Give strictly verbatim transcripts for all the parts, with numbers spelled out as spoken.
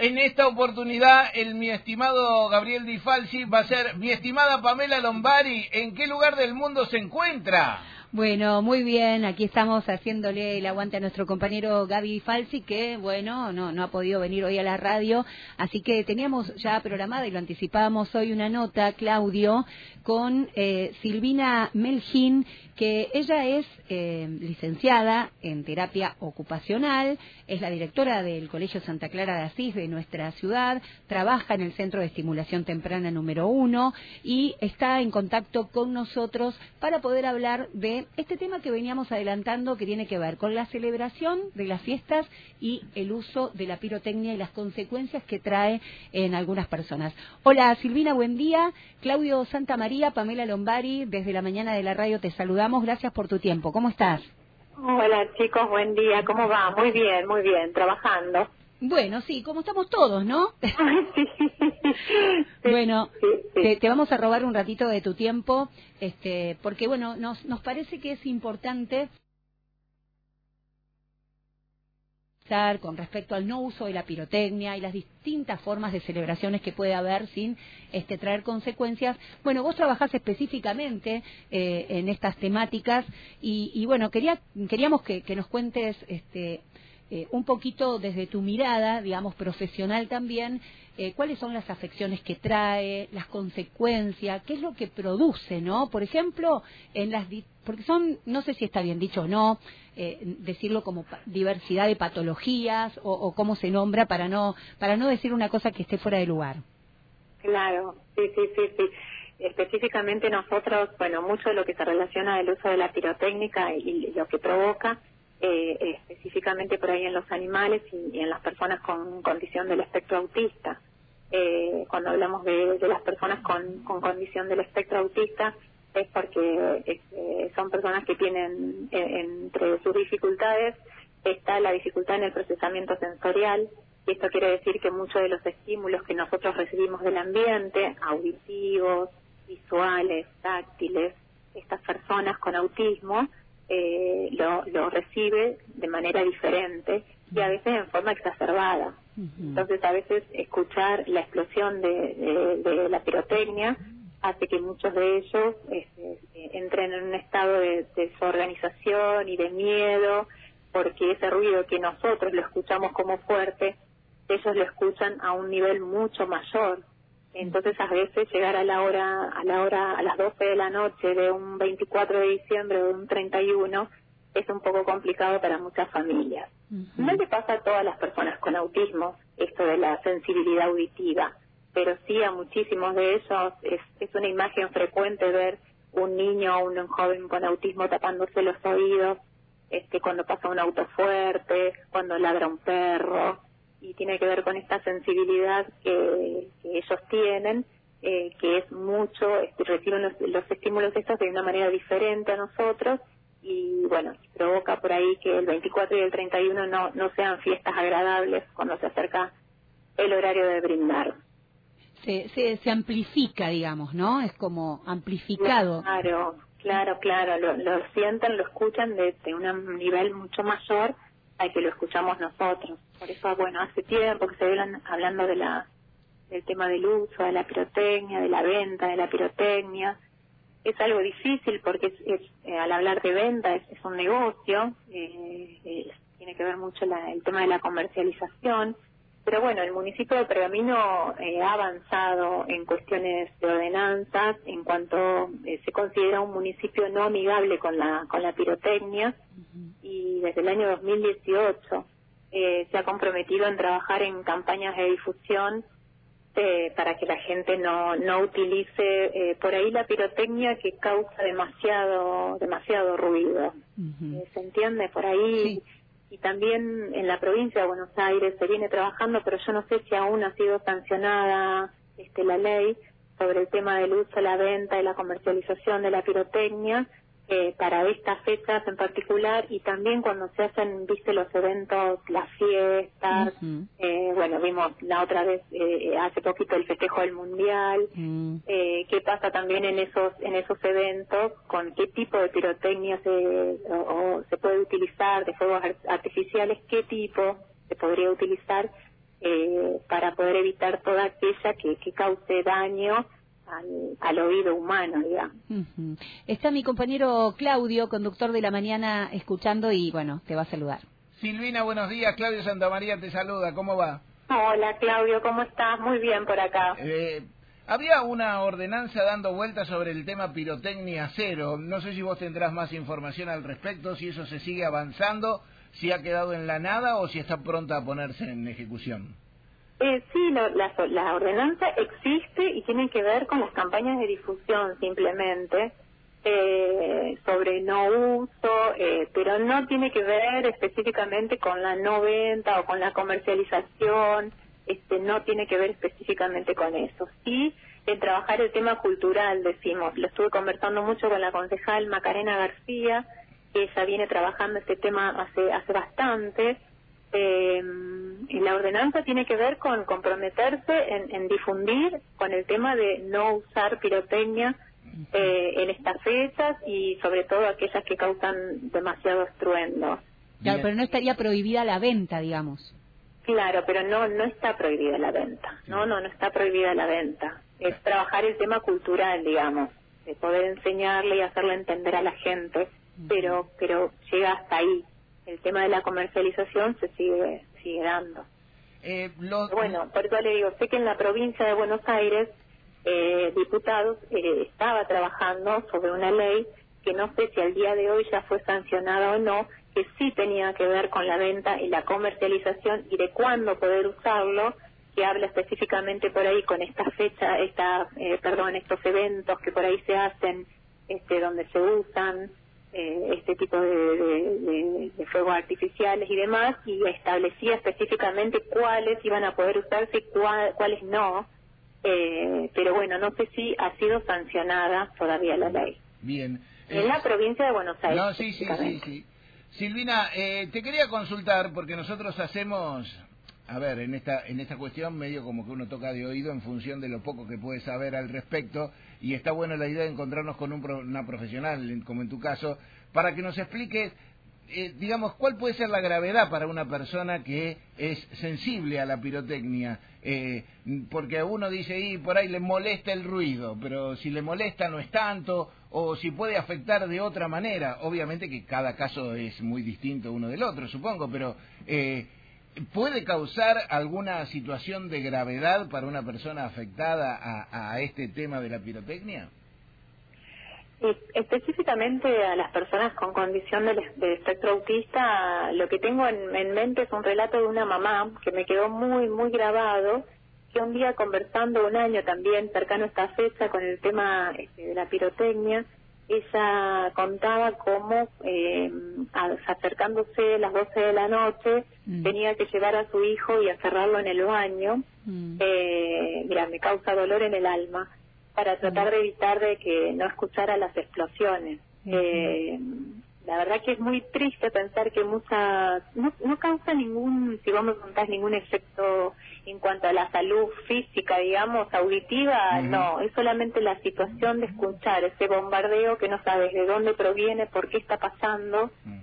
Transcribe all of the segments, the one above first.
en esta oportunidad el mi estimado Gabriel Di Falsi va a ser mi estimada Pamela Lombari. ¿En qué lugar del mundo se encuentra? Bueno, muy bien, aquí estamos haciéndole el aguante a nuestro compañero Gaby Falsi, que, bueno, no, no ha podido venir hoy a la radio, así que teníamos ya programada, y lo anticipábamos hoy, una nota, Claudio, con eh, Silvina Melgin, que ella es eh, licenciada en terapia ocupacional, es la directora del Colegio Santa Clara de Asís de nuestra ciudad, trabaja en el Centro de Estimulación Temprana número uno y está en contacto con nosotros para poder hablar de este tema que veníamos adelantando, que tiene que ver con la celebración de las fiestas y el uso de la pirotecnia y las consecuencias que trae en algunas personas. Hola Silvina, buen día. Claudio Santamaría, Pamela Lombari, desde la mañana de la radio te saludamos. Gracias por tu tiempo. ¿Cómo estás? Hola chicos, buen día. ¿Cómo va? Muy bien, muy bien, trabajando. Bueno, sí, como estamos todos, ¿no? Ay, sí. Bueno, sí, sí. Te, te vamos a robar un ratito de tu tiempo, este, porque bueno, nos, nos parece que es importante con respecto al no uso de la pirotecnia y las distintas formas de celebraciones que puede haber sin este, traer consecuencias. Bueno, vos trabajás específicamente eh, en estas temáticas y, y bueno, quería, queríamos que, que nos cuentes este, eh, un poquito desde tu mirada, digamos, profesional también, eh, cuáles son las afecciones que trae, las consecuencias, qué es lo que produce, ¿no? Por ejemplo, en las porque son, no sé si está bien dicho o no, eh, decirlo como diversidad de patologías o, o cómo se nombra para no para no decir una cosa que esté fuera de lugar. Claro, sí, sí, sí, sí. Específicamente nosotros, bueno, mucho de lo que se relaciona al uso de la pirotécnica y, y lo que provoca, eh, específicamente por ahí en los animales y, y en las personas con condición del espectro autista. Eh, cuando hablamos de, de las personas con, con condición del espectro autista, es porque eh, son personas que tienen, eh, entre sus dificultades, está la dificultad en el procesamiento sensorial, y esto quiere decir que muchos de los estímulos que nosotros recibimos del ambiente, auditivos, visuales, táctiles, estas personas con autismo, eh, lo, lo recibe de manera diferente y a veces en forma exacerbada. Uh-huh. Entonces a veces escuchar la explosión de, de, de la pirotecnia hace que muchos de ellos este, entren en un estado de desorganización y de miedo, porque ese ruido que nosotros lo escuchamos como fuerte, ellos lo escuchan a un nivel mucho mayor. Entonces a veces llegar a la hora, a la hora, a las doce de la noche de un veinticuatro de diciembre o de un treinta y uno es un poco complicado para muchas familias. Uh-huh. No le pasa a todas las personas con autismo esto de la sensibilidad auditiva, pero sí a muchísimos de ellos es, es una imagen frecuente ver un niño o un joven con autismo tapándose los oídos este, cuando pasa un auto fuerte, cuando ladra un perro, y tiene que ver con esta sensibilidad que, que ellos tienen, eh, que es mucho, este, reciben los, los estímulos estos de una manera diferente a nosotros, y bueno, provoca por ahí que el veinticuatro y el treinta y uno no, no sean fiestas agradables cuando se acerca el horario de brindar. Se, se, se amplifica, digamos, ¿no? Es como amplificado. Claro, claro, claro. Lo, lo sienten, lo escuchan de, de un nivel mucho mayor al que lo escuchamos nosotros. Por eso, bueno, hace tiempo que se hablan hablando de la del tema del uso de la pirotecnia, de la venta de la pirotecnia. Es algo difícil porque es, es, eh, al hablar de venta es, es un negocio, eh, eh, tiene que ver mucho la, el tema de la comercialización. Pero bueno, el municipio de Pergamino eh, ha avanzado en cuestiones de ordenanzas en cuanto eh, se considera un municipio no amigable con la con la pirotecnia, uh-huh. Y desde el año dos mil dieciocho eh, se ha comprometido en trabajar en campañas de difusión eh, para que la gente no no utilice eh, por ahí la pirotecnia que causa demasiado demasiado ruido. Uh-huh. Eh, ¿Se entiende? Por ahí... Sí. Y también en la provincia de Buenos Aires se viene trabajando, pero yo no sé si aún ha sido sancionada este, la ley sobre el tema del uso, la venta y la comercialización de la pirotecnia eh, para estas fechas en particular, y también cuando se hacen, viste, los eventos, las fiestas. Uh-huh. eh, bueno, vimos la otra vez, eh, hace poquito, el festejo del Mundial. Uh-huh. eh, ¿Qué pasa también en esos en esos eventos? ¿Con qué tipo de pirotecnia se, o, o se puede utilizar, de fuegos artificiales? ¿Qué tipo se podría utilizar? eh, para poder evitar toda aquella que, que cause daño al, al oído humano, digamos. Uh-huh. Está mi compañero Claudio, conductor de la mañana, escuchando y, bueno, te va a saludar. Silvina, buenos días. Claudio Santamaría te saluda. ¿Cómo va? Hola, Claudio, ¿cómo estás? Muy bien por acá. Eh, había una ordenanza dando vueltas sobre el tema pirotecnia cero. No sé si vos tendrás más información al respecto, si eso se sigue avanzando, si ha quedado en la nada o si está pronta a ponerse en ejecución. Eh, sí, lo, la, la ordenanza existe y tiene que ver con las campañas de difusión simplemente, eh, sobre no uso, eh, pero no tiene que ver específicamente con la no venta o con la comercialización, este, no tiene que ver específicamente con eso. Sí, en trabajar el tema cultural, decimos, lo estuve conversando mucho con la concejal Macarena García, que ella viene trabajando este tema hace, hace bastante. Eh, y la ordenanza tiene que ver con comprometerse en, en difundir con el tema de no usar pirotecnia eh, en estas fechas y sobre todo aquellas que causan demasiado estruendo. Claro, pero no estaría prohibida la venta, digamos. Claro, pero no no está prohibida la venta. No, no, no está prohibida la venta. Es trabajar el tema cultural, digamos, de poder enseñarle y hacerle entender a la gente, pero pero llega hasta ahí. El tema de la comercialización se sigue sigue dando. Eh, lo... Bueno, por eso le digo, sé que en la provincia de Buenos Aires, eh, diputados eh, estaba trabajando sobre una ley que no sé si al día de hoy ya fue sancionada o no, que sí tenía que ver con la venta y la comercialización y de cuándo poder usarlo, que habla específicamente por ahí con esta fecha, esta, eh, perdón, estos eventos que por ahí se hacen, este, donde se usan eh, este tipo de, de, de, de fuegos artificiales y demás, y establecía específicamente cuáles iban a poder usarse y cuál, cuáles no, eh, pero bueno, no sé si ha sido sancionada todavía la ley. Bien. En Eh, la provincia de Buenos Aires. No, sí, sí, sí, sí. Silvina, eh, te quería consultar porque nosotros hacemos, a ver, en esta en esta cuestión medio como que uno toca de oído en función de lo poco que puede saber al respecto, y está buena la idea de encontrarnos con un pro, una profesional, como en tu caso, para que nos explique, eh, digamos, cuál puede ser la gravedad para una persona que es sensible a la pirotecnia, eh, porque a uno dice, y por ahí le molesta el ruido, pero si le molesta no es tanto, o si puede afectar de otra manera. Obviamente que cada caso es muy distinto uno del otro, supongo, pero eh, ¿puede causar alguna situación de gravedad para una persona afectada a, a este tema de la pirotecnia? Y específicamente a las personas con condición de, de espectro autista, lo que tengo en, en mente es un relato de una mamá que me quedó muy, muy grabado, que un día conversando un año también cercano a esta fecha con el tema este, de la pirotecnia, ella contaba cómo eh, acercándose a las doce de la noche mm. tenía que llevar a su hijo y encerrarlo en el baño. Mm. Eh, mira, me causa dolor en el alma, para tratar de evitar de que no escuchara las explosiones. Uh-huh. Eh, la verdad que es muy triste pensar que muchas, no, no causa ningún, si vos me contás, ningún efecto en cuanto a la salud física, digamos, auditiva, uh-huh. no, es solamente la situación de escuchar ese bombardeo que no sabes de dónde proviene, por qué está pasando, uh-huh.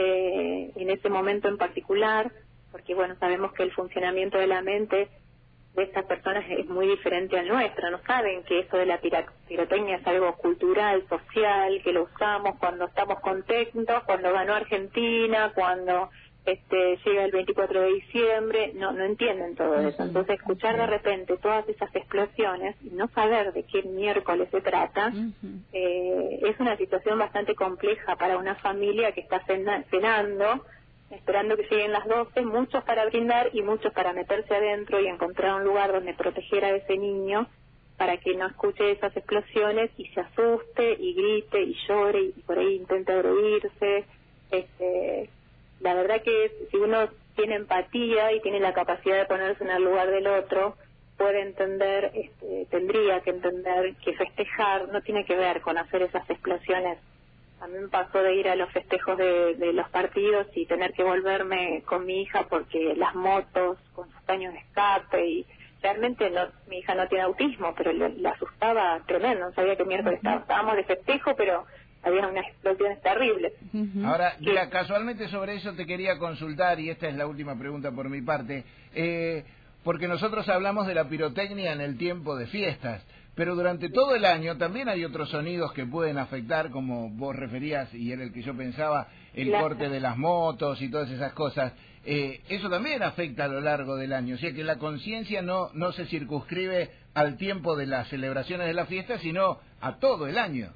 eh, en ese momento en particular, porque bueno, sabemos que el funcionamiento de la mente de estas personas es muy diferente al nuestro, no saben que eso de la pirotecnia es algo cultural, social, que lo usamos cuando estamos contentos, cuando ganó Argentina, cuando este llega el veinticuatro de diciembre, no no entienden todo eso. Entonces escuchar de repente todas esas explosiones y no saber de qué miércoles se trata, uh-huh. eh, es una situación bastante compleja para una familia que está cenando, esperando que lleguen las doce, muchos para brindar y muchos para meterse adentro y encontrar un lugar donde proteger a ese niño para que no escuche esas explosiones y se asuste y grite y llore y por ahí intente agredirse. Este, la verdad que si uno tiene empatía y tiene la capacidad de ponerse en el lugar del otro, puede entender, este, tendría que entender que festejar no tiene que ver con hacer esas explosiones. A mí me pasó de ir a los festejos de, de los partidos y tener que volverme con mi hija porque las motos con sus caños de escape y realmente no, mi hija no tiene autismo, pero le, le asustaba tremendo, no sabía que miércoles uh-huh. estábamos de festejo, pero había unas explosiones terribles. Uh-huh. Ahora, mira, casualmente sobre eso te quería consultar y esta es la última pregunta por mi parte. Eh, porque nosotros hablamos de la pirotecnia en el tiempo de fiestas, pero durante todo el año también hay otros sonidos que pueden afectar, como vos referías, y era el que yo pensaba, el claro. corte de las motos y todas esas cosas. Eh, eso también afecta a lo largo del año, o sea que la conciencia no, no se circunscribe al tiempo de las celebraciones de la fiesta, sino a todo el año.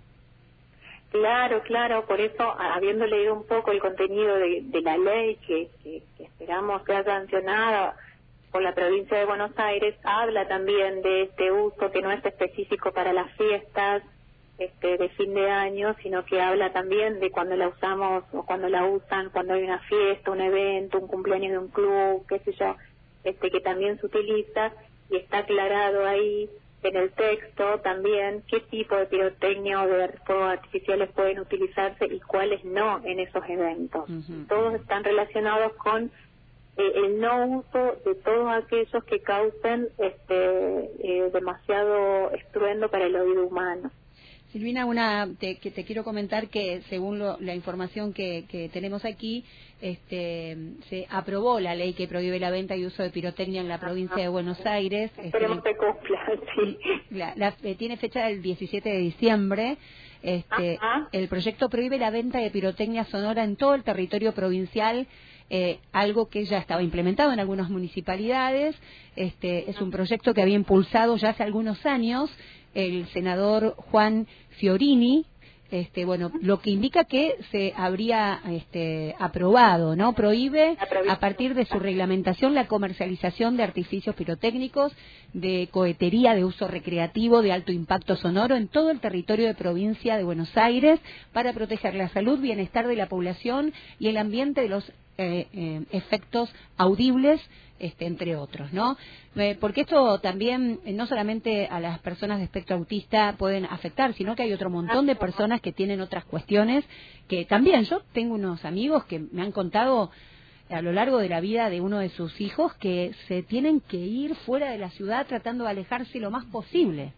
Claro, claro, por eso, habiendo leído un poco el contenido de, de la ley que, que, que esperamos sea sancionada por la provincia de Buenos Aires, habla también de este uso que no es específico para las fiestas este, de fin de año, sino que habla también de cuando la usamos o cuando la usan, cuando hay una fiesta, un evento, un cumpleaños de un club, qué sé yo, este, que también se utiliza, y está aclarado ahí en el texto también qué tipo de pirotecnia o de fuegos artificiales pueden utilizarse y cuáles no en esos eventos. Uh-huh. Todos están relacionados con eh, el no uso de todos aquellos que causen este, eh, demasiado estruendo para el oído humano. Silvina, una te, que te quiero comentar que según lo, la información que, que tenemos aquí, este, se aprobó la ley que prohíbe la venta y uso de pirotecnia en la provincia Ajá. de Buenos Aires. Esperemos este, que cumpla, sí. La, la, eh, tiene fecha del diecisiete de diciembre. Este, el proyecto prohíbe la venta de pirotecnia sonora en todo el territorio provincial, eh, algo que ya estaba implementado en algunas municipalidades. Este, es un proyecto que había impulsado ya hace algunos años el senador Juan Fiorini, este, bueno, lo que indica que se habría este, aprobado, ¿no? Prohíbe a partir de su reglamentación la comercialización de artificios pirotécnicos, de cohetería de uso recreativo de alto impacto sonoro en todo el territorio de provincia de Buenos Aires para proteger la salud, bienestar de la población y el ambiente de los eh, eh, efectos audibles, este, entre otros, ¿no? Eh, porque esto también, eh, no solamente a las personas de espectro autista pueden afectar, sino que hay otro montón de personas que tienen otras cuestiones que también, yo tengo unos amigos que me han contado a lo largo de la vida de uno de sus hijos que se tienen que ir fuera de la ciudad tratando de alejarse lo más posible.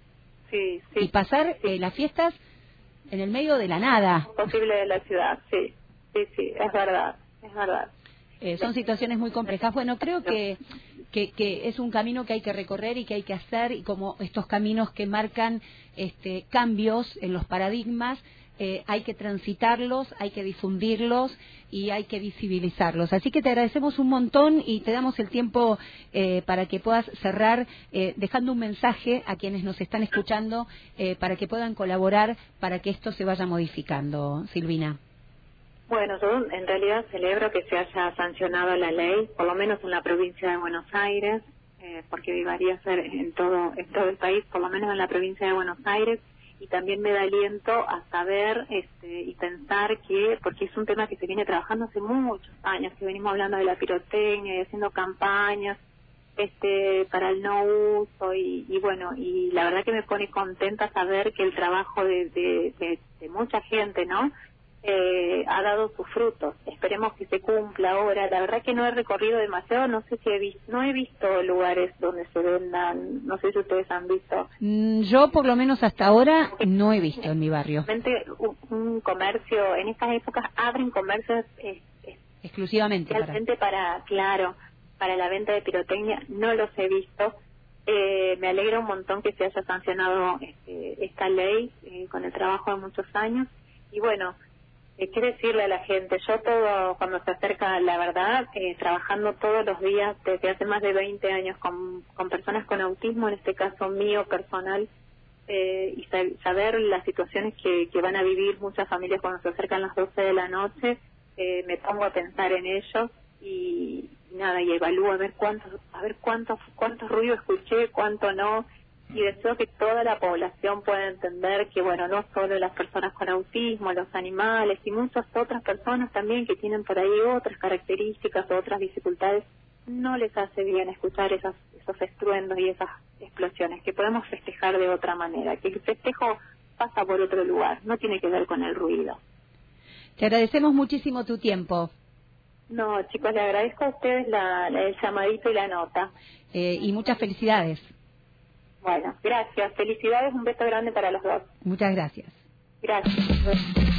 Sí, sí. Y pasar eh, las fiestas en el medio de la nada. Posible de la ciudad, sí, sí, sí, es verdad, es verdad. Eh, son situaciones muy complejas. Bueno, creo que, que, que es un camino que hay que recorrer y que hay que hacer, y como estos caminos que marcan este, cambios en los paradigmas, eh, hay que transitarlos, hay que difundirlos y hay que visibilizarlos. Así que te agradecemos un montón y te damos el tiempo eh, para que puedas cerrar eh, dejando un mensaje a quienes nos están escuchando eh, para que puedan colaborar para que esto se vaya modificando, Silvina. Bueno, yo en realidad celebro que se haya sancionado la ley, por lo menos en la provincia de Buenos Aires, eh, porque debería ser en todo, en todo el país, por lo menos en la provincia de Buenos Aires, y también me da aliento a saber este, y pensar que, porque es un tema que se viene trabajando hace muchos años, que venimos hablando de la pirotecnia y haciendo campañas este para el no uso, y, y bueno, y la verdad que me pone contenta saber que el trabajo de, de, de, de mucha gente, ¿no?, Eh, ha dado sus frutos. Esperemos que se cumpla ahora. La verdad que no he recorrido demasiado, no sé si he visto, no he visto lugares donde se vendan, no sé si ustedes han visto. Yo por lo menos hasta ahora no he visto en mi barrio. Un, un comercio, en estas épocas abren comercios eh, eh, exclusivamente para... para, claro, para la venta de pirotecnia, no los he visto. Eh, me alegra un montón que se haya sancionado este, esta ley eh, con el trabajo de muchos años. Y bueno, Eh, ¿qué decirle a la gente? Yo todo, cuando se acerca la verdad, eh, trabajando todos los días desde hace más de veinte años con, con personas con autismo, en este caso mío personal, eh, y sab- saber las situaciones que, que van a vivir muchas familias cuando se acercan las doce de la noche, eh, me pongo a pensar en ellos y, y nada, y evalúo a ver cuántos, a ver cuántos, cuántos ruidos escuché, cuánto no. Y deseo que toda la población pueda entender que, bueno, no solo las personas con autismo, los animales y muchas otras personas también que tienen por ahí otras características o otras dificultades, no les hace bien escuchar esas, esos estruendos y esas explosiones, que podemos festejar de otra manera, que el festejo pasa por otro lugar, no tiene que ver con el ruido. Te agradecemos muchísimo tu tiempo. No, chicos, le agradezco a ustedes la, la, el llamadito y la nota. Eh, y muchas felicidades. Bueno, gracias. Felicidades, un beso grande para los dos. Muchas gracias. Gracias.